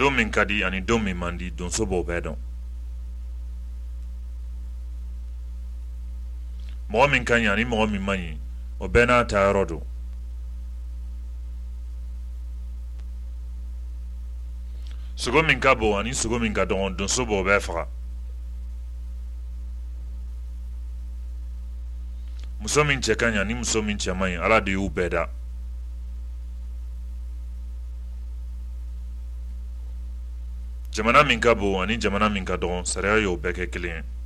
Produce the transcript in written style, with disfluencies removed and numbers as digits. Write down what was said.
don min ka di ani don min man di donso b'o bɛɛ dɔn mɔgɔ min ka ɲi ani mɔgɔ min man ɲi o bɛɛ n'a ta yɔrɔ don sogo min ka bon ani sogo min ka dɔgɔ donso b'o bɛɛ faga muso min cɛ ka ɲi ani muso min cɛ man ɲi ala de y'u bɛɛ da jamana min ka bon ani jamana min ka dɔgɔ sariya y'o bɛɛ kɛ kelen ye